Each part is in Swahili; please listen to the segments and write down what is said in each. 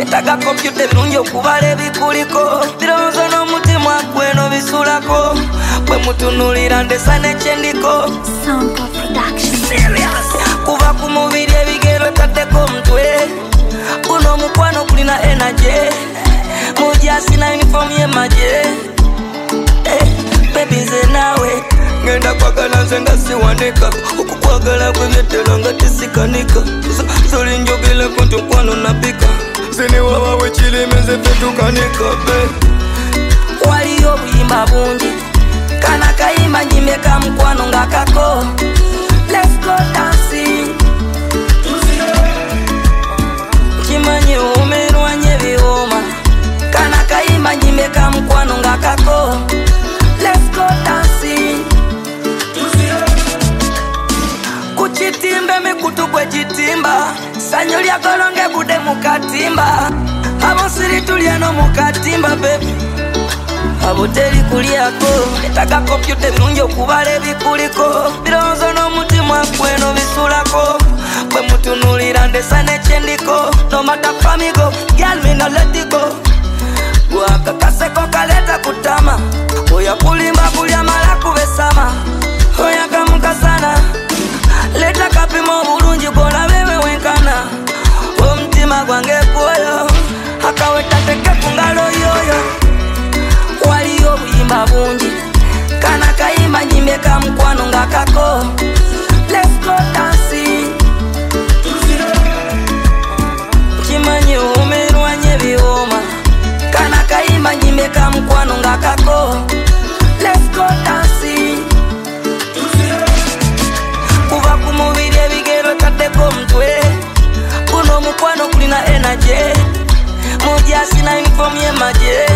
Yetaga computer birungi okubala ebikuliko Birozo n'omutima gweno bisulako Bwe mutunulira ndesa n'ekyendiko Sound Production. Kuva ku mubiri ebigero taddeko omutwe Guno omukwano kulina energy Mujasi na uniform y'emagye Baby nze naawe ngenda kwagala nze nga siwanika Okukwagala kw'ebyeddelo nga tesikanika Zoli njogerako nti omukwano nabika Zini wabawe kirime nze ffe tukanika Waliyo obuyimba bungi Kana kayimba nyimeka mukwano nga kako Let's go dancing Kimanyi umerwanye biwoma Kana kayimba nyimeka mukwano nga kako Let's go dancing Kuchitimbe mikutu kwe chitimba Sanyo lya golonge bude mukatimba Abo siri tuliano mukatimba baby Abo teri kuliako Yetaga computer birungi okubala ebikuliko Birozo n'omutima gweno bisulako Bwe mutunulira ndesa n'ekyendiko No matter famigo, girl me no let it go Gwakakaseko kaleta kutama Oya kulimba kulya mala kubesama Oya kamukasana Leta kapimo bulungi kola bebe wenkana Omutima gwange kwoyo Akaweta teke kungalo yoyo Waliyo obuyimba bungi Kana kayimba nyimeka mukwano nga kako Let's go dancing Kimanyi umerwanye biwoma Kana kayimba nyimeka mukwano nga kako Let's go dancing Kuva ku mubiri ebigero taddeko omutwe Guno omukwano kulina energy Mujasi na uniform y'emagye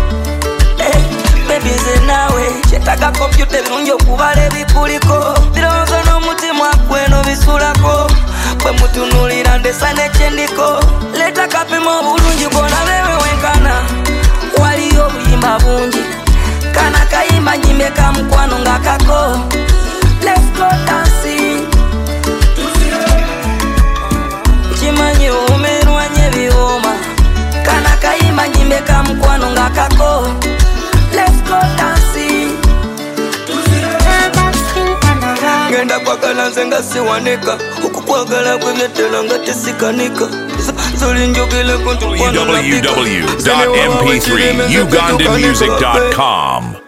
Baby nze naawe Yetaga computer birungi okubala ebikuliko Birozo n'omutima gweno bisulako Bwe mutunulira ndesa n'ekyendiko Leta kapimo bulungi kola bebe wenkana Waliyo obuyimba bungi Kana kayimba nyimeka mukwano nga kako Let's go dancing Kimanyi umerwanye biwoma Kana kayimba nyimeka mukwano nga kako Let's go dancing Ngenda kwagala nze nga siwanika Okukwagala kw'ebyeddelo nga tesikanika Zoli njogerako nti omukwano nabika www.mp3ugandanmusic.com